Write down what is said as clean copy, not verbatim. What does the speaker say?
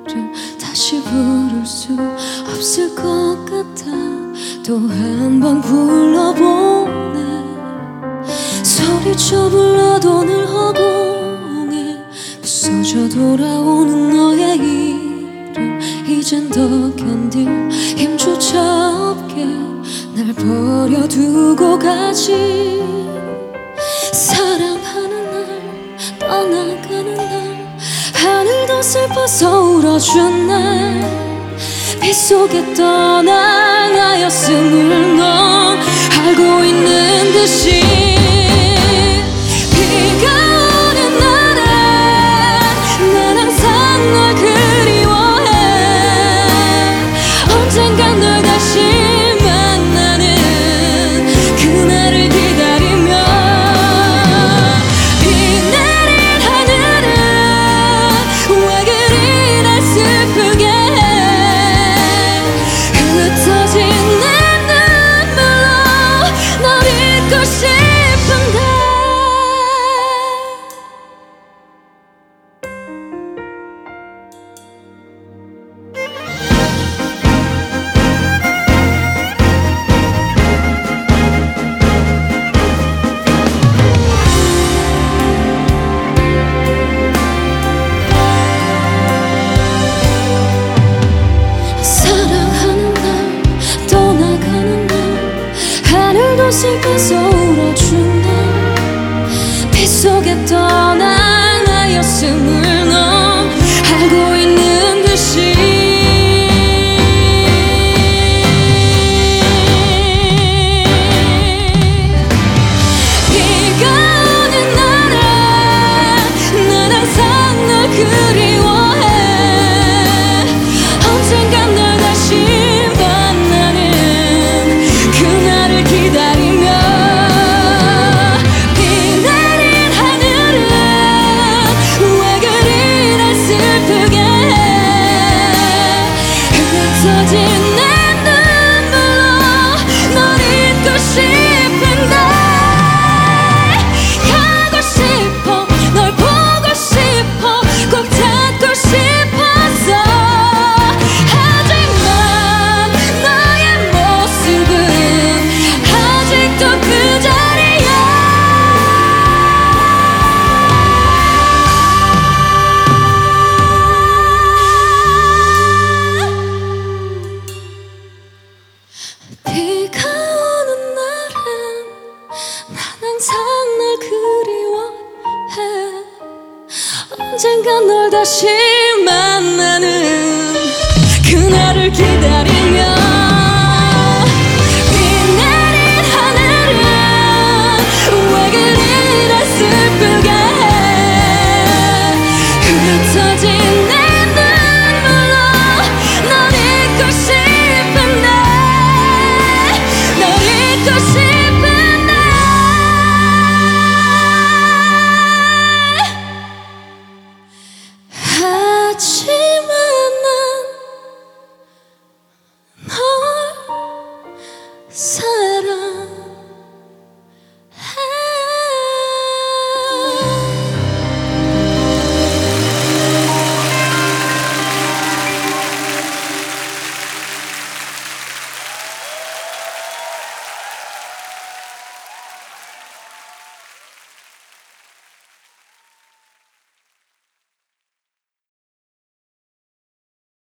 다시 부를 수 없을 것 같아. 또 한 번 불러보네. 소리쳐 불러도 늘 허공에 부서져 돌아오는 너의 이름. 이젠 더 견딜 힘조차 없게 날 버려두고 가지. 사랑하는 날 떠나가는 날 하늘도 슬퍼서 울어준 날 빗속에 떠난 나였음을 넌 알고 있는 듯이. 비가 오는 날엔 난 항상 널 그리워해. 언젠간 널 다시 만나는 그날을 기다리며. 비 내린 하늘은 왜 그리 날 슬프게 해. 흩어진 내 눈물로 널 잊고 싶은데. 사랑하는 날 떠나가는 날 하늘도 슬퍼서 울어준 날 빗속에 떠난 나였음을 넌 알고 있는 듯이. 비가 오는 날엔 난 항상 널 그리워해. 언젠간 널 다시 만나는 그날을 기다리며. 비 내린 하늘은 왜 그리 날 슬프게 해. 흩어진 내 눈물로 널 잊고 싶은데. 가고 싶어 널 보고 싶어 꼭 잡고 싶었어. 하지만 너의 모습은 아직도 그 자리야. 비가 오는 날엔 난 항상 널 그리워해. 언젠간 널 다시 만나는 그날을 기다려.